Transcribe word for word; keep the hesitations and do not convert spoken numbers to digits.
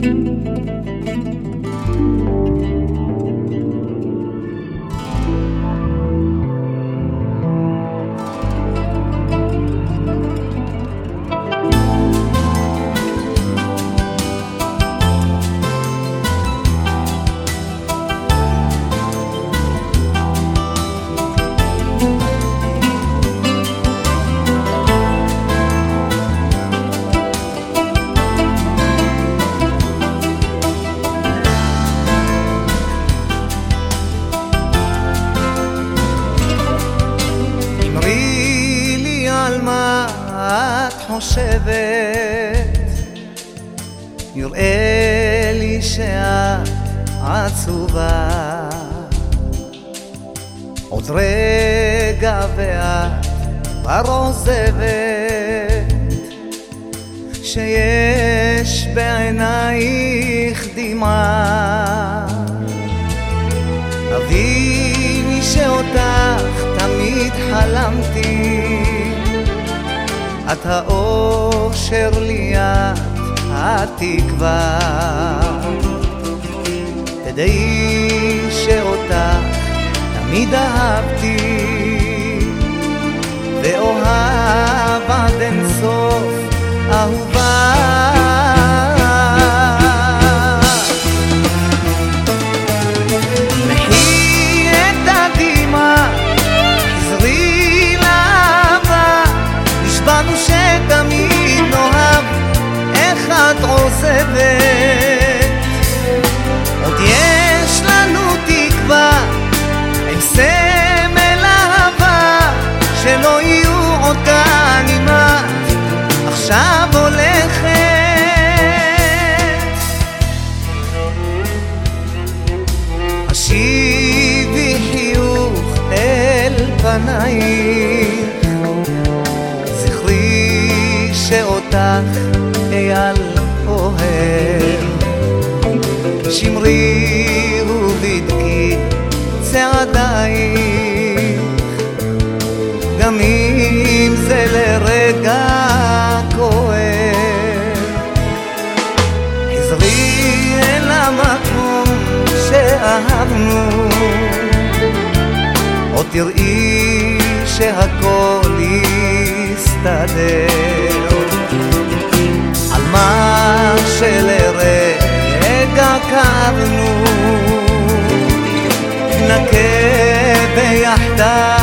חושבת, נראה לי שאת עצובה, עוד רגע ואת כבר עוזבת, שיש בעינייך דמעה. הביני שאותך תמיד חלמתי, את האושר לי, את התקווה. תדעי שאותך תמיד אהבתי, ואוהב עד אין סוף אהובה. מחי את הדמעה, חזרי לאהבה, נשבענו שתמיד נאהב, איך את עוזבת? עוד יש לנו תקווה, עם סמל אהבה, שלא יהיו עוד כאן אם את עכשיו הולכת. השיבי חיוך אל פנייך, זכרי שאותך אייל אוהב, שמרי ובדקי צעדייך, גם אם זה לרגע כואב. חזרי אל המקום שאהבנו, עוד תראי שהכל יסתדר, על מה שלרגע כאבנו, נכה ביחדיו